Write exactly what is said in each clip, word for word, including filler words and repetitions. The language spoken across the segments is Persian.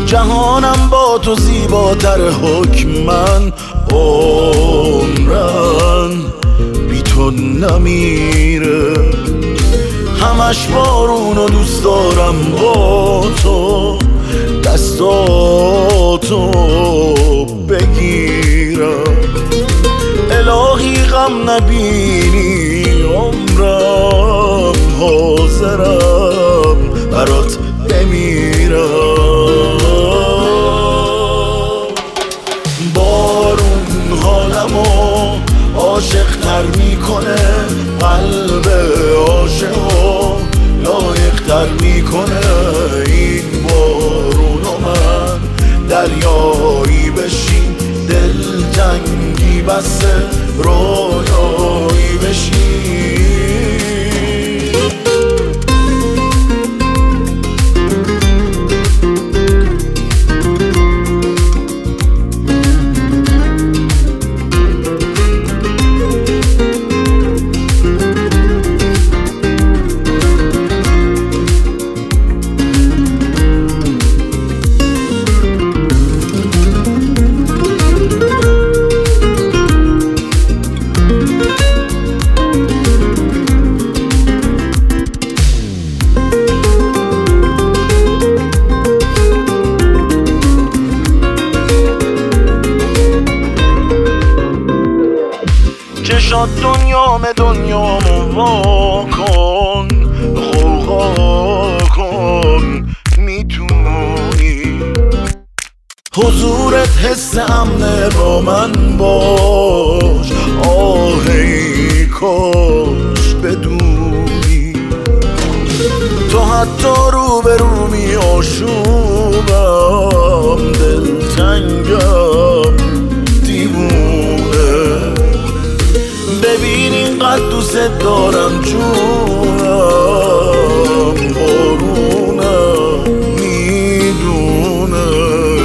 جهانم با تو زیباتر حکمن، عمرن بی تو نمیره. همش بارون و دوست دارم با تو دستاتو بگیرم. الهی غم نبینی عمرم، حاضرم برات بمیرم. بارون حالمو عاشق تر میکنه، قلب عاشقو لایق تر میکنه. این بارونو من دریایی بشین، دلتنگی بسه رویایی بشین. چشات دنیام دنیامو وا کن، غوغا کن میتونی. حضورت حس امنه با من باش، آهی کاش بدونی. تو حتی رو به رو می آشوبم، دلتنگم دیوونه. ببین اینقدر دوست دارم جونم، بارونم میدونه.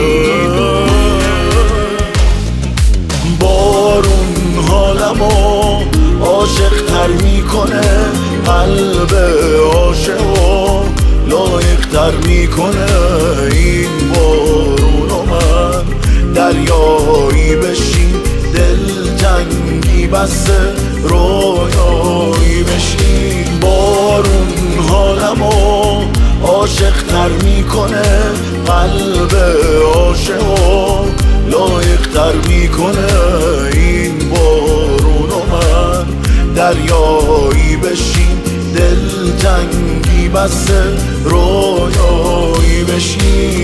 بارون حالمو عاشق تر میکنه، قلب عاشقو لایق تر میکنه. این بارونو من دریایی بشین، دلتنگی بسه رویایی بشین. بارون حالمو عاشق تر میکنه، قلب عاشقو لایق تر میکنه. این بارونو من دریایی بشین، دلتنگی بسه رویایی بشین.